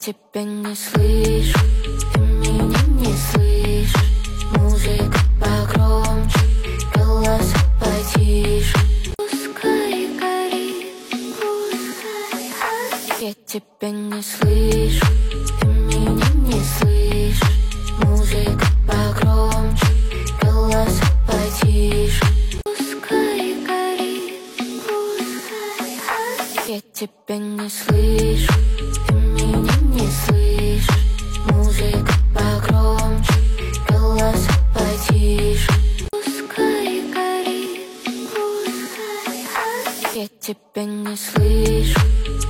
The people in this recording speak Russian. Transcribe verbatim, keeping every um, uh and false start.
тебя не слышу, ты меня не слышишь. Музыка погромче, голоса потише. Пускай горит, пускай. Я тебя не слышу, ты меня не слышишь. Музыка погромче, голоса потише. Пускай горит, пускай. Я тебя не слышу, ты меня не слышишь. Музыка погромче, голоса потише. Пускай горит, пускай. Я тебя не слышу.